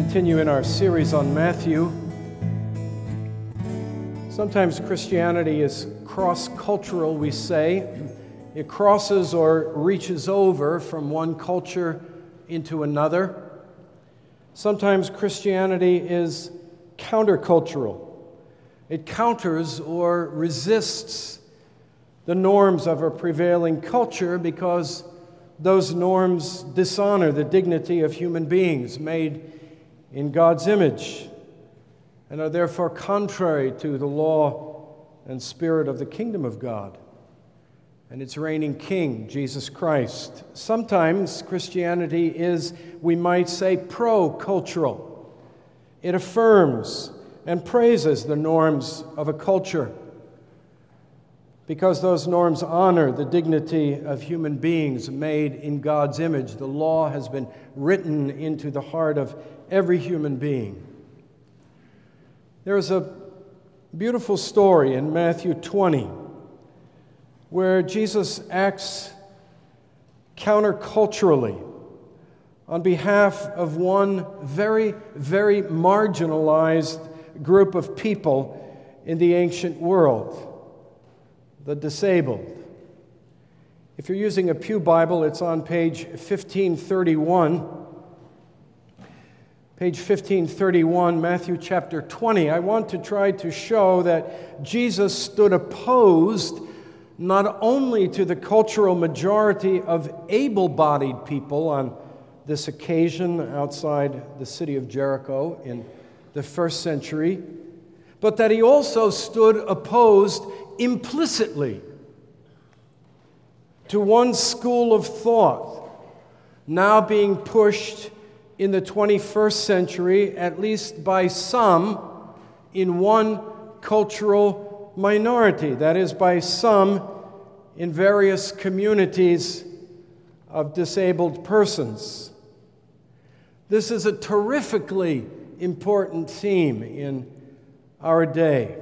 continue in our series on Matthew. Sometimes Christianity is cross-cultural, we say. It crosses or reaches over from one culture into another. Sometimes Christianity is countercultural. It counters or resists the norms of a prevailing culture because those norms dishonor the dignity of human beings made in God's image and are therefore contrary to the law and spirit of the kingdom of God and its reigning King, Jesus Christ. Sometimes Christianity is, we might say, pro-cultural. It affirms and praises the norms of a culture because those norms honor the dignity of human beings made in God's image. The law has been written into the heart of every human being. There is a beautiful story in Matthew 20 where Jesus acts counterculturally on behalf of one very, very marginalized group of people in the ancient world, the disabled. If you're using a Pew Bible, it's on page 1531. Page 1531, Matthew chapter 20. I want to try to show that Jesus stood opposed not only to the cultural majority of able-bodied people on this occasion outside the city of Jericho in the first century, but that he also stood opposed implicitly to one school of thought now being pushed in the 21st century, at least by some, in one cultural minority, that is, by some in various communities of disabled persons. This is a terrifically important theme in our day.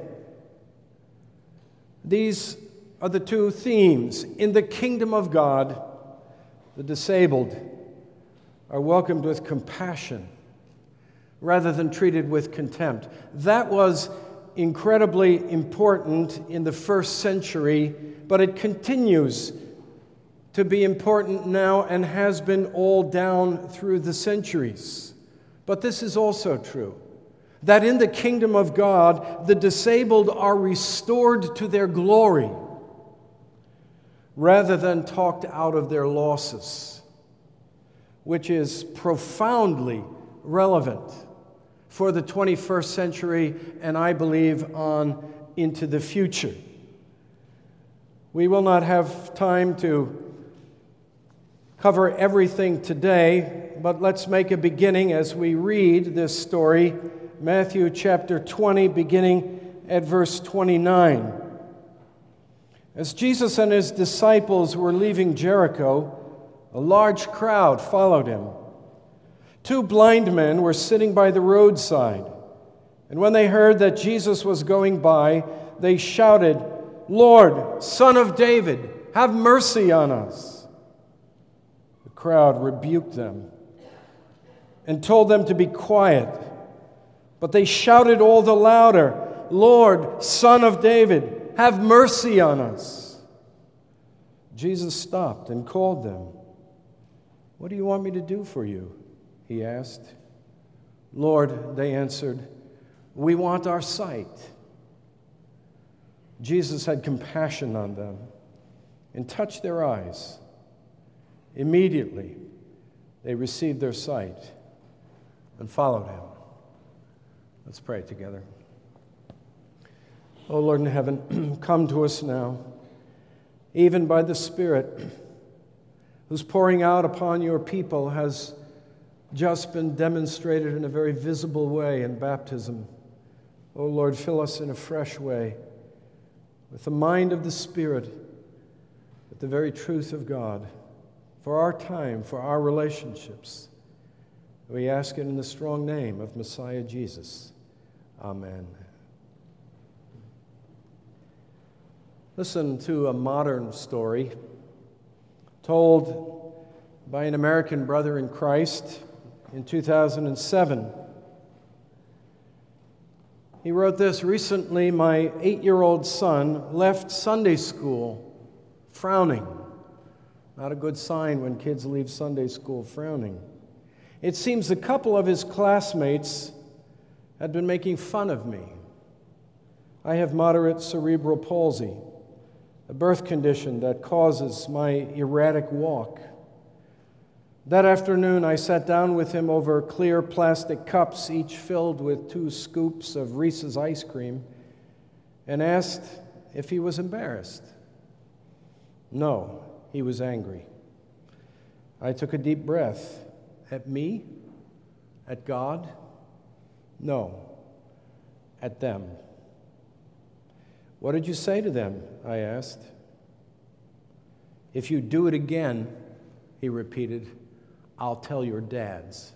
These are the two themes. In the kingdom of God, the disabled are welcomed with compassion rather than treated with contempt. That was incredibly important in the first century, but it continues to be important now and has been all down through the centuries. But this is also true, that in the kingdom of God, the disabled are restored to their glory rather than talked out of their losses, which is profoundly relevant for the 21st century and I believe on into the future. We will not have time to cover everything today, but let's make a beginning as we read this story, Matthew chapter 20, beginning at verse 29. As Jesus and his disciples were leaving Jericho, a large crowd followed him. Two blind men were sitting by the roadside, and when they heard that Jesus was going by, they shouted, "Lord, Son of David, have mercy on us." The crowd rebuked them and told them to be quiet, but they shouted all the louder, "Lord, Son of David, have mercy on us." Jesus stopped and called them. "What do you want me to do for you?" he asked. "Lord," they answered, "we want our sight." Jesus had compassion on them and touched their eyes. Immediately, they received their sight and followed him. Let's pray together. Oh, Lord in heaven, come to us now, even by the Spirit, whose pouring out upon your people has just been demonstrated in a very visible way in baptism. Oh, Lord, fill us in a fresh way with the mind of the Spirit, with the very truth of God, for our time, for our relationships. We ask it in the strong name of Messiah Jesus. Amen. Listen to a modern story told by an American brother in Christ in 2007. He wrote this: "Recently, my 8-year-old son left Sunday school frowning." Not a good sign when kids leave Sunday school frowning. "It seems a couple of his classmates had been making fun of me. I have moderate cerebral palsy, a birth condition that causes my erratic walk. That afternoon, I sat down with him over clear plastic cups, each filled with 2 scoops of Reese's ice cream, and asked if he was embarrassed. No, he was angry. I took a deep breath. At me? At God? No, at them. What did you say to them? I asked. If you do it again, he repeated, I'll tell your dads.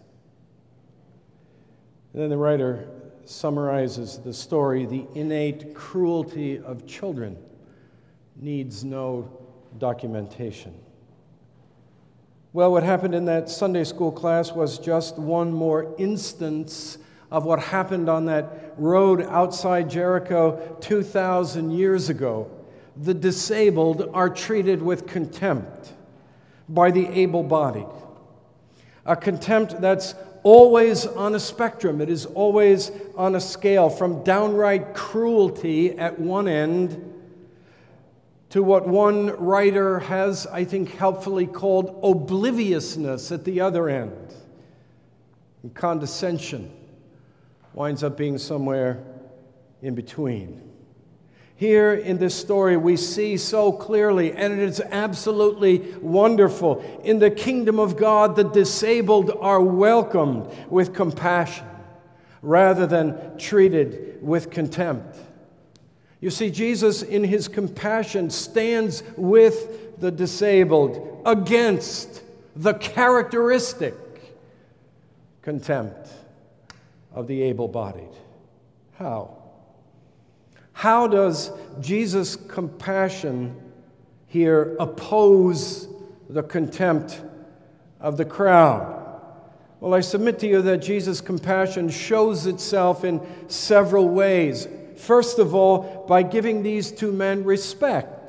And then the writer summarizes the story. The innate cruelty of children needs no documentation. Well, what happened in that Sunday school class was just one more instance of what happened on that road outside Jericho 2,000 years ago. The disabled are treated with contempt by the able-bodied. A contempt that's always on a spectrum. It is always on a scale from downright cruelty at one end to what one writer has, I think, helpfully called obliviousness at the other end. And condescension winds up being somewhere in between. Here in this story, we see so clearly, and it is absolutely wonderful. In the kingdom of God, the disabled are welcomed with compassion rather than treated with contempt. You see, Jesus, in his compassion, stands with the disabled against the characteristic contempt of the able-bodied. How? How does Jesus' compassion here oppose the contempt of the crowd? Well, I submit to you that Jesus' compassion shows itself in several ways. First of all, by giving these 2 men respect,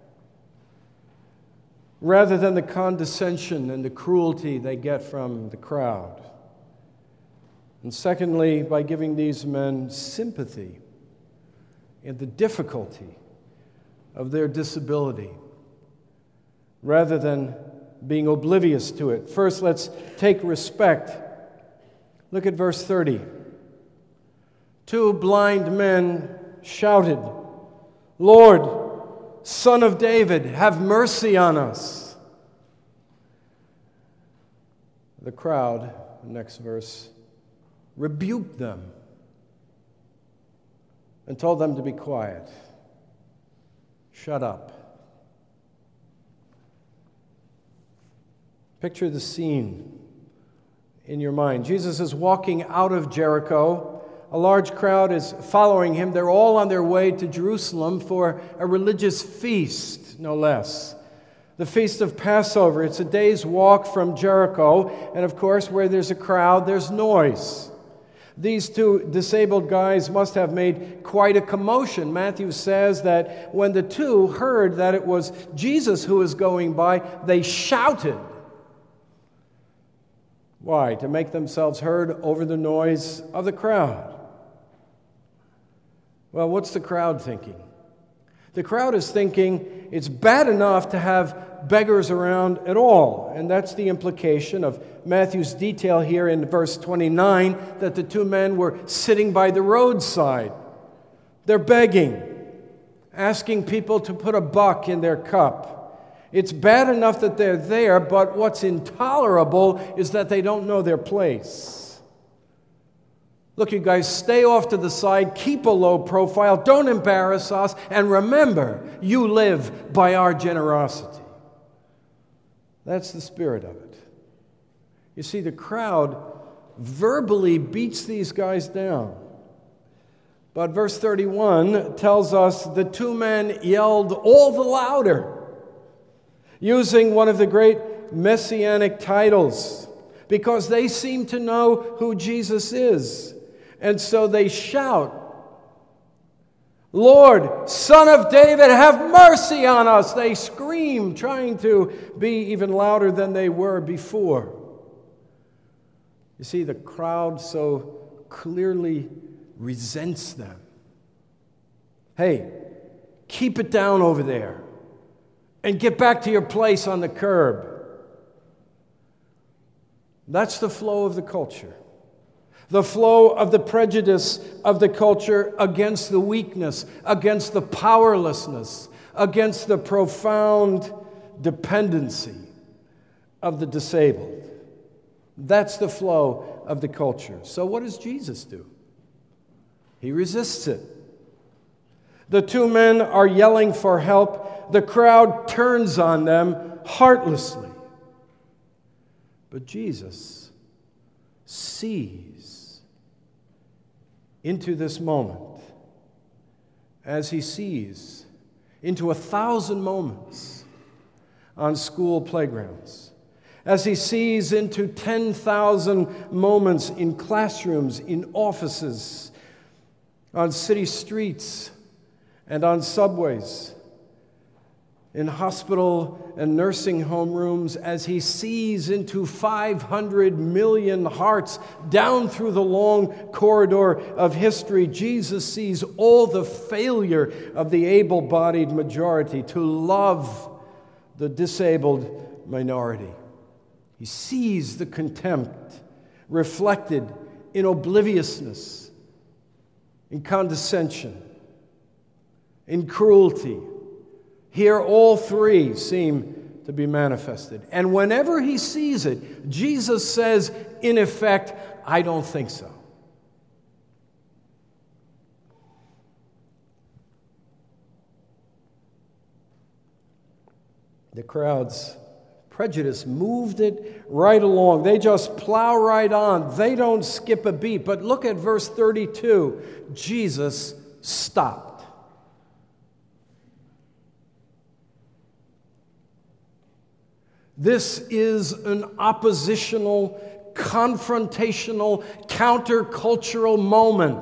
rather than the condescension and the cruelty they get from the crowd. And secondly, by giving these men sympathy in the difficulty of their disability, rather than being oblivious to it. First, let's take respect. Look at verse 30. 2 blind men shouted, Lord, Son of David, have mercy on us. The crowd, next verse, rebuked them and told them to be quiet. Shut up. Picture the scene in your mind. Jesus is walking out of Jericho. A large crowd is following him. They're all on their way to Jerusalem for a religious feast, no less. The Feast of Passover. It's a day's walk from Jericho. And of course, where there's a crowd, there's noise. These 2 disabled guys must have made quite a commotion. Matthew says that when the 2 heard that it was Jesus who was going by, they shouted. Why? To make themselves heard over the noise of the crowd. Well, what's the crowd thinking? The crowd is thinking it's bad enough to have beggars around at all. And that's the implication of Matthew's detail here in verse 29, that the 2 men were sitting by the roadside. They're begging, asking people to put a buck in their cup. It's bad enough that they're there, but what's intolerable is that they don't know their place. Look, you guys, stay off to the side, keep a low profile, don't embarrass us, and remember, you live by our generosity. That's the spirit of it. You see, the crowd verbally beats these guys down. But verse 31 tells us the 2 men yelled all the louder, using one of the great messianic titles, because they seem to know who Jesus is. And so they shout Lord, Son of David, have mercy on us. They scream, trying to be even louder than they were before. You see, the crowd so clearly resents them. Hey, keep it down over there and get back to your place on the curb. That's the flow of the culture. The flow of the prejudice of the culture against the weakness, against the powerlessness, against the profound dependency of the disabled. That's the flow of the culture. So what does Jesus do? He resists it. The two men are yelling for help. The crowd turns on them heartlessly. But Jesus sees into this moment as he sees into 1,000 moments on school playgrounds, as he sees into 10,000 moments in classrooms, in offices, on city streets, and on subways, in hospital and nursing home rooms, as he sees into 500 million hearts down through the long corridor of history. Jesus sees all the failure of the able-bodied majority to love the disabled minority. He sees the contempt reflected in obliviousness, in condescension, in cruelty. Here, all three seem to be manifested. And whenever he sees it, Jesus says, in effect, I don't think so. The crowd's prejudice moved it right along. They just plow right on. They don't skip a beat. But look at verse 32. Jesus stopped. This is an oppositional, confrontational, countercultural moment.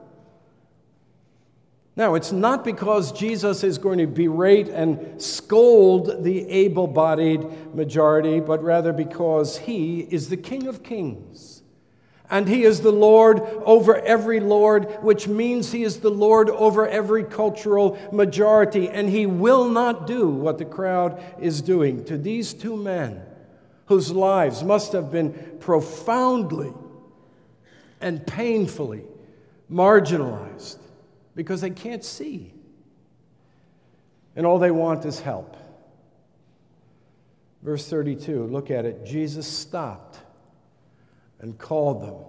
Now, it's not because Jesus is going to berate and scold the able-bodied majority, but rather because he is the King of Kings. And he is the Lord over every lord, which means he is the Lord over every cultural majority. And he will not do what the crowd is doing to these two men, whose lives must have been profoundly and painfully marginalized because they can't see. And all they want is help. Verse 32, look at it. Jesus stopped and called them.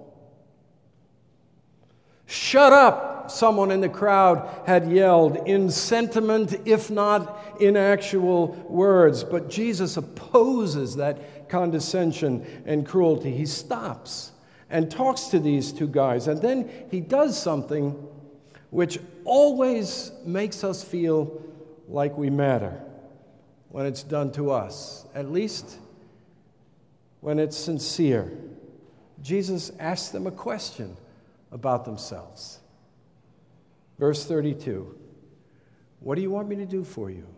Shut up, someone in the crowd had yelled in sentiment, if not in actual words. But Jesus opposes that condescension and cruelty. He stops and talks to these two guys. And then he does something which always makes us feel like we matter when it's done to us, at least when it's sincere. Jesus asks them a question about themselves. Verse 32, what do you want me to do for you?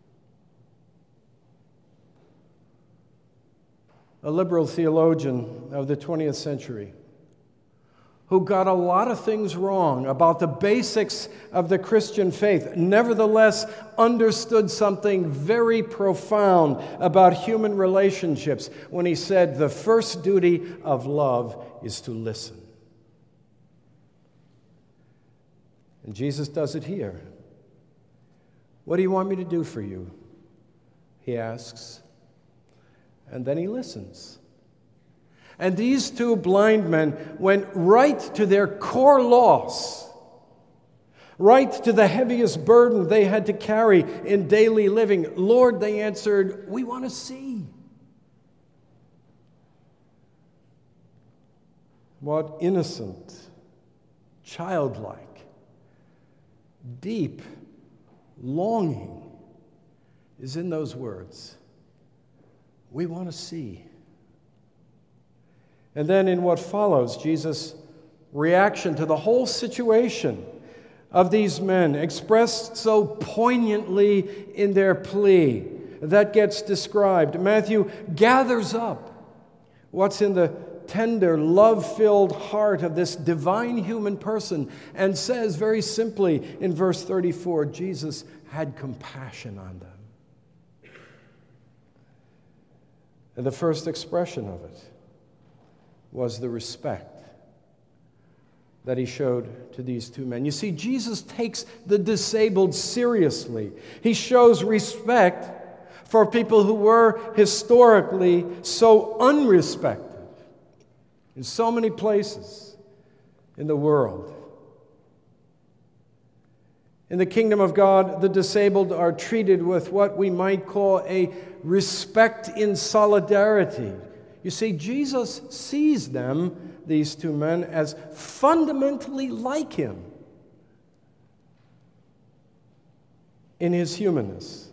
A liberal theologian of the 20th century who got a lot of things wrong about the basics of the Christian faith, nevertheless understood something very profound about human relationships when he said the first duty of love is to listen. And Jesus does it here. What do you want me to do for you? He asks. And then he listens. And these two blind men went right to their core loss, right to the heaviest burden they had to carry in daily living. Lord, they answered, we want to see. What innocent, childlike, deep longing is in those words. We want to see. And then in what follows, Jesus' reaction to the whole situation, of these men, expressed so poignantly in their plea, that gets described. Matthew gathers up what's in the tender, love-filled heart of this divine human person and says very simply in verse 34, Jesus had compassion on them. And the first expression of it was the respect that he showed to these two men. You see, Jesus takes the disabled seriously. He shows respect for people who were historically so unrespected in so many places in the world. In the kingdom of God, the disabled are treated with what we might call a respect in solidarity. You see, Jesus sees them, these two men, as fundamentally like him in his humanness.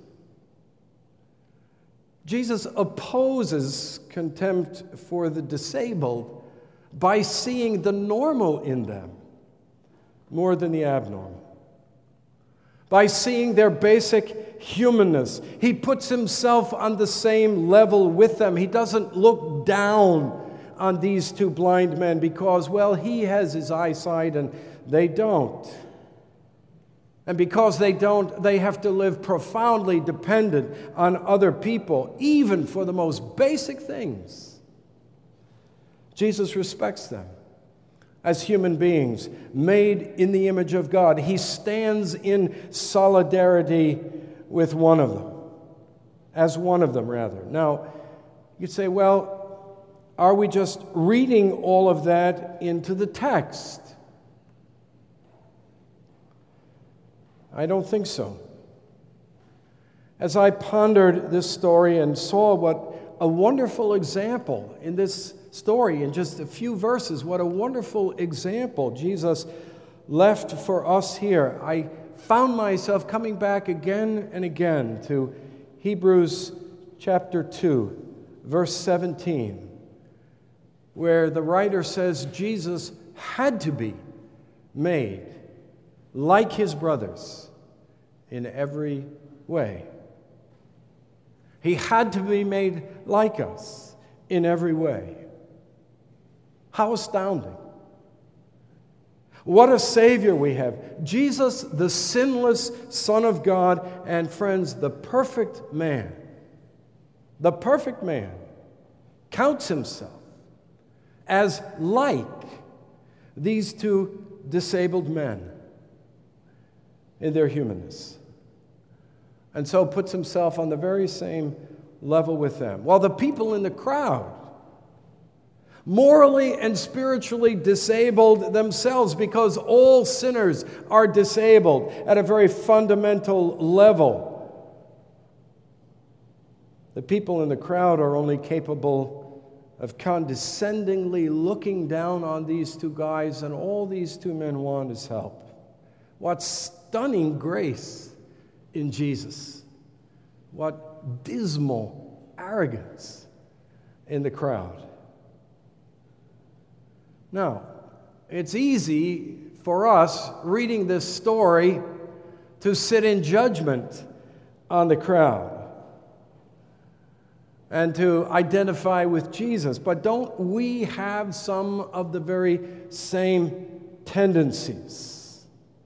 Jesus opposes contempt for the disabled by seeing the normal in them more than the abnormal. By seeing their basic humanness, he puts himself on the same level with them. He doesn't look down on these two blind men because, well, he has his eyesight and they don't. And because they don't, they have to live profoundly dependent on other people, even for the most basic things. Jesus respects them as human beings made in the image of God. He stands in solidarity with one of them, as one of them, rather. Now, you'd say, well, are we just reading all of that into the text? I don't think so. As I pondered this story and saw what a wonderful example in this story, in just a few verses, what a wonderful example Jesus left for us here, I found myself coming back again and again to Hebrews chapter 2, verse 17, where the writer says Jesus had to be made like his brothers in every way. He had to be made like us in every way. How astounding. What a Savior we have. Jesus, the sinless Son of God, and friends, the perfect man, counts himself as like these two disabled men in their humanness, and so puts himself on the very same level with them. While the people in the crowd, morally and spiritually disabled themselves, because all sinners are disabled at a very fundamental level, the people in the crowd are only capable of condescendingly looking down on these two guys, and all these two men want is help. What stunning grace in Jesus. What dismal arrogance in the crowd. Now, it's easy for us reading this story to sit in judgment on the crowd and to identify with Jesus. But don't we have some of the very same tendencies?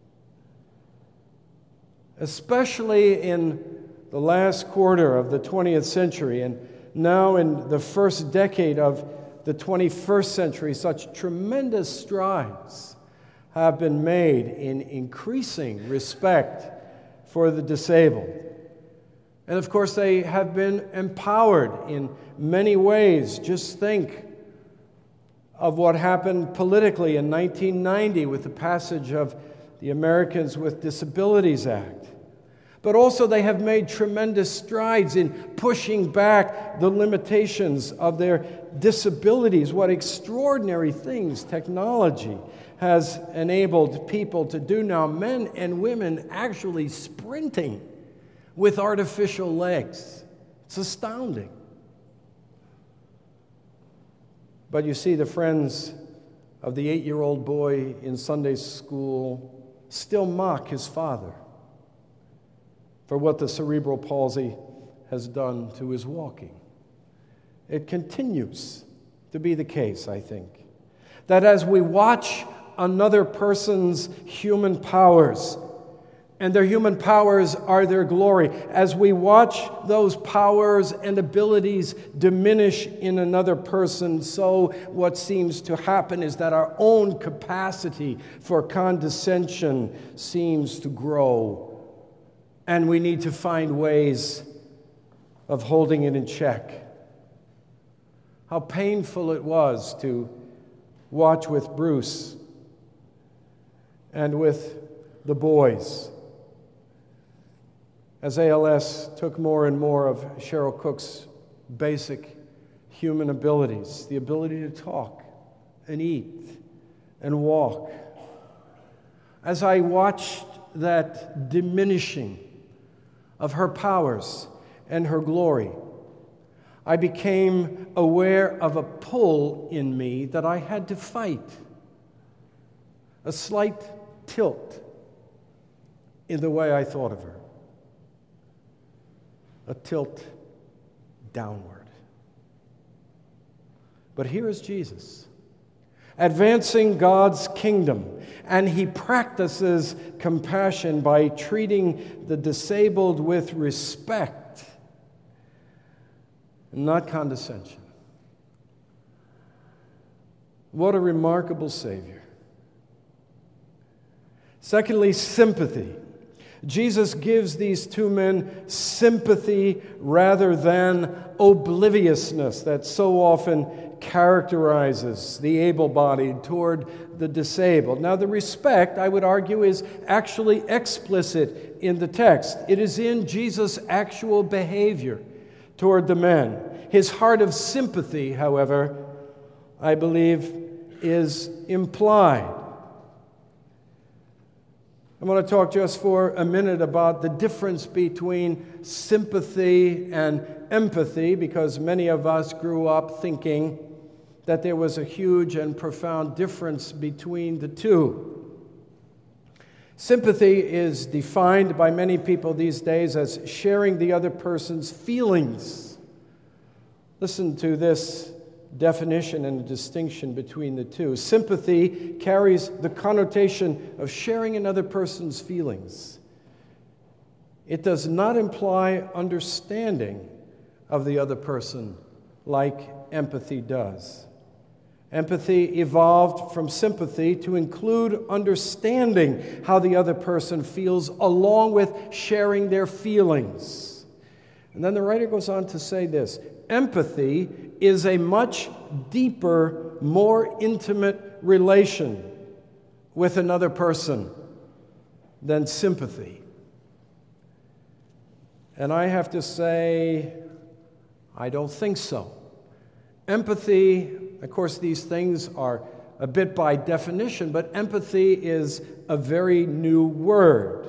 Especially in the last quarter of the 20th century and now in the first decade of the 21st century, such tremendous strides have been made in increasing respect for the disabled. And of course, they have been empowered in many ways. Just think of what happened politically in 1990 with the passage of the Americans with Disabilities Act. But also they have made tremendous strides in pushing back the limitations of their disabilities. What extraordinary things technology has enabled people to do now. Men and women actually sprinting with artificial legs. It's astounding. But you see, the friends of the 8-year-old boy in Sunday school still mock his father for what the cerebral palsy has done to his walking. It continues to be the case, I think, that as we watch another person's human powers, and their human powers are their glory, as we watch those powers and abilities diminish in another person, so what seems to happen is that our own capacity for condescension seems to grow, and we need to find ways of holding it in check. How painful it was to watch with Bruce and with the boys as ALS took more and more of Cheryl Cook's basic human abilities, the ability to talk and eat and walk. As I watched that diminishing of her powers and her glory, I became aware of a pull in me that I had to fight, a slight tilt in the way I thought of her, a tilt downward. But here is Jesus, advancing God's kingdom, and he practices compassion by treating the disabled with respect, not condescension. What a remarkable Savior. Secondly, sympathy. Jesus gives these two men sympathy rather than obliviousness that so often characterizes the able-bodied toward the disabled. Now, the respect, I would argue, is actually explicit in the text. It is in Jesus' actual behavior toward the men. His heart of sympathy, however, I believe, is implied. I want to talk just for a minute about the difference between sympathy and empathy, because many of us grew up thinking that there was a huge and profound difference between the two. Sympathy is defined by many people these days as sharing the other person's feelings. Listen to this definition and distinction between the two. Sympathy carries the connotation of sharing another person's feelings. It does not imply understanding of the other person like empathy does. Empathy evolved from sympathy to include understanding how the other person feels along with sharing their feelings. And then the writer goes on to say this: empathy is a much deeper, more intimate relation with another person than sympathy. And I have to say, I don't think so. Empathy, of course, these things are a bit by definition, but empathy is a very new word.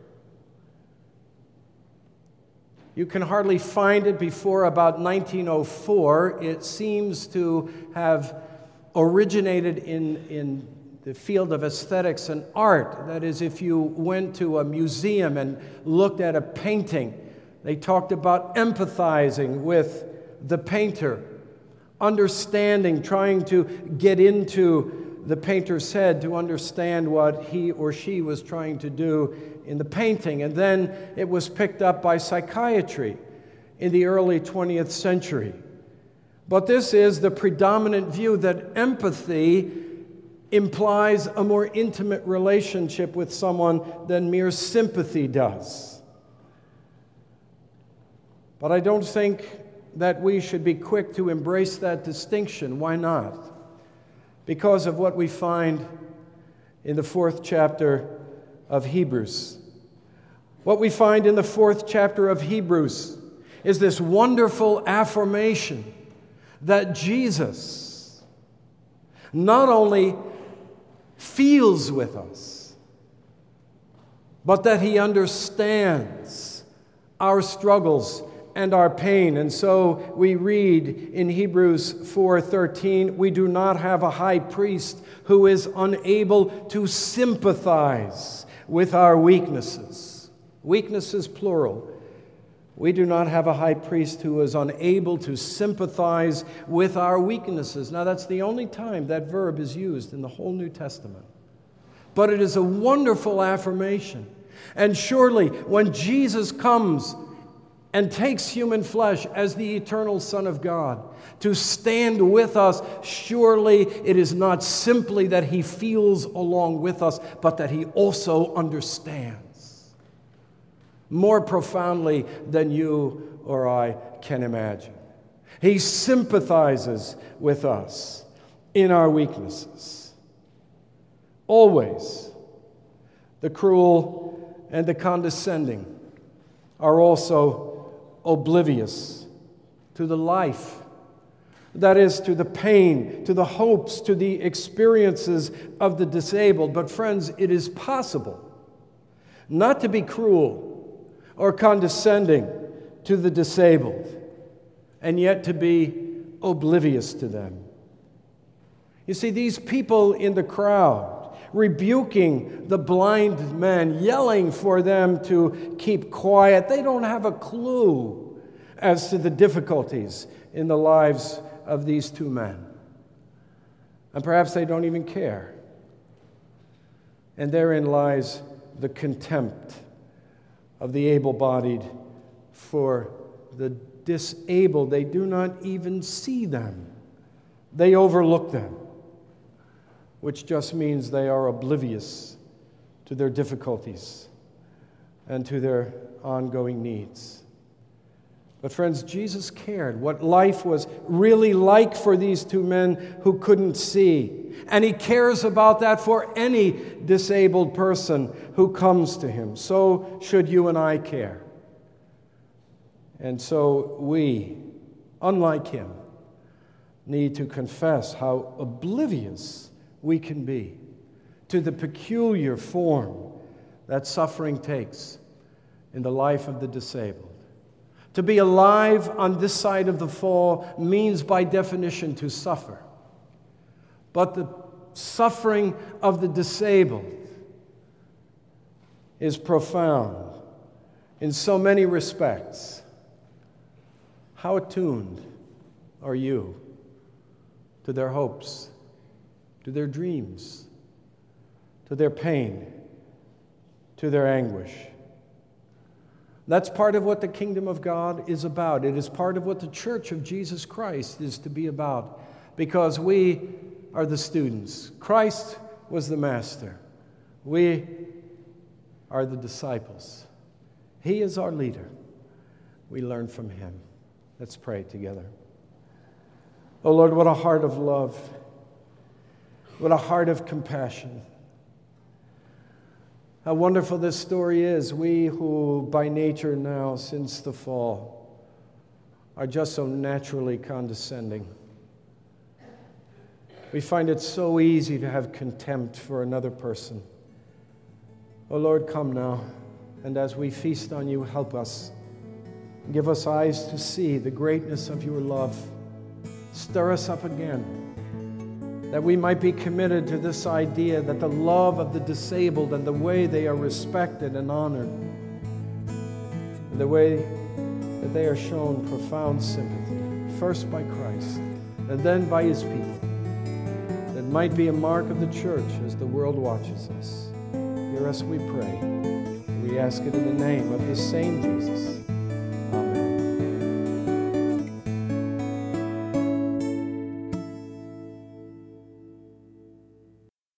You can hardly find it before about 1904. It seems to have originated in the field of aesthetics and art. That is, if you went to a museum and looked at a painting, they talked about empathizing with the painter, understanding, trying to get into the painter's head to understand what he or she was trying to do in the painting. And then it was picked up by psychiatry in the early 20th century. But this is the predominant view, that empathy implies a more intimate relationship with someone than mere sympathy does. But I don't think that we should be quick to embrace that distinction. Why not? Because of what we find in the 4th chapter of Hebrews. What we find in the 4th chapter of Hebrews is this wonderful affirmation that Jesus not only feels with us, but that he understands our struggles and our pain. And so we read in Hebrews 4:13, we do not have a high priest who is unable to sympathize with our weaknesses. Weaknesses, plural. We do not have a high priest who is unable to sympathize with our weaknesses. Now, that's the only time that verb is used in the whole New Testament. But it is a wonderful affirmation. And surely, when Jesus comes and takes human flesh as the eternal Son of God to stand with us, surely it is not simply that he feels along with us, but that he also understands more profoundly than you or I can imagine. He sympathizes with us in our weaknesses. Always, the cruel and the condescending are also oblivious to the life, that is, to the pain, to the hopes, to the experiences of the disabled. But friends, it is possible not to be cruel or condescending to the disabled, and yet to be oblivious to them. You see, these people in the crowd, rebuking the blind men, yelling for them to keep quiet, they don't have a clue as to the difficulties in the lives of these two men. And perhaps they don't even care. And therein lies the contempt of the able-bodied for the disabled. They do not even see them. They overlook them, which just means they are oblivious to their difficulties and to their ongoing needs. But friends, Jesus cared what life was really like for these two men who couldn't see. And he cares about that for any disabled person who comes to him. So should you and I care. And so we, unlike him, need to confess how oblivious we can be to the peculiar form that suffering takes in the life of the disabled. To be alive on this side of the fall means by definition to suffer. But the suffering of the disabled is profound in so many respects. How attuned are you to their hopes, to their dreams, to their pain, to their anguish? That's part of what the kingdom of God is about. It is part of what the church of Jesus Christ is to be about, because we are the students. Christ was the master. We are the disciples. He is our leader. We learn from him. Let's pray together. Oh Lord, what a heart of love. What a heart of compassion. How wonderful this story is. We who by nature now, since the fall, are just so naturally condescending. We find it so easy to have contempt for another person. Oh Lord, come now, and as we feast on you, help us. Give us eyes to see the greatness of your love. Stir us up again, that we might be committed to this idea that the love of the disabled and the way they are respected and honored, and the way that they are shown profound sympathy, first by Christ and then by his people, that might be a mark of the church as the world watches us. Hear us, we pray. We ask it in the name of the same Jesus.